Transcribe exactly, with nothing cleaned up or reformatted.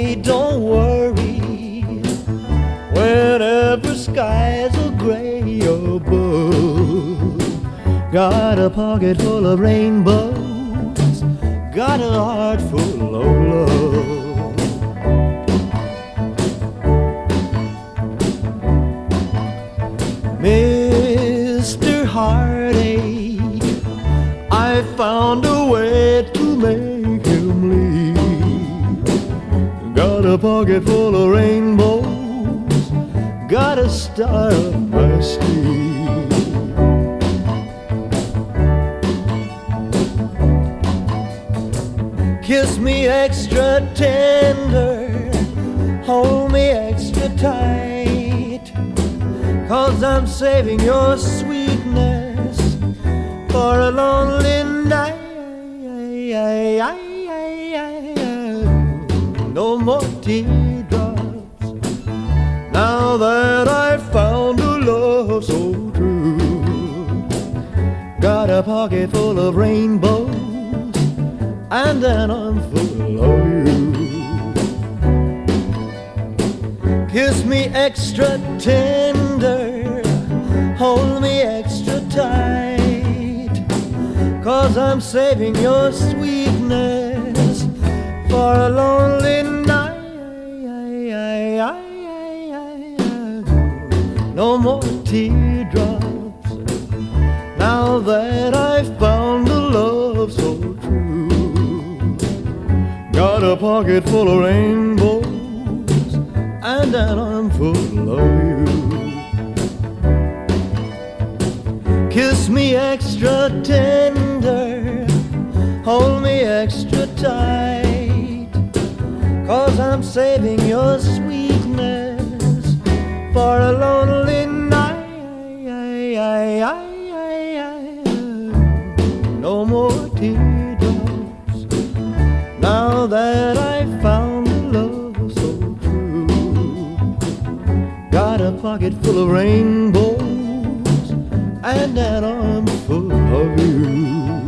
baby, don't worry. Whenever skies are gray or blue, got a pocket full of rainbows, got a heart full of love. Mister Heartache, I found a way to make him leave. Got a pocket full of rainbows, got a star up my sleeve. Kiss me extra tender, hold me extra tight, 'cause I'm saving your sweetness for a lonely night. No more teardrops, now that I've found a love so true. Got a pocket full of rainbows, and an arm full of you. Kiss me extra tender, hold me extra tight, 'cause I'm saving your sweetness for a lonely night. No more teardrops, now that I've found a love so true. Got a pocket full of rainbows and an arm full of you. Kiss me extra tender, hold me extra tight, 'cause I'm saving your sweetness for a lonely night. No more teardrops, now that I've found a love so true. Got a pocket full of rainbows and an arm full of you.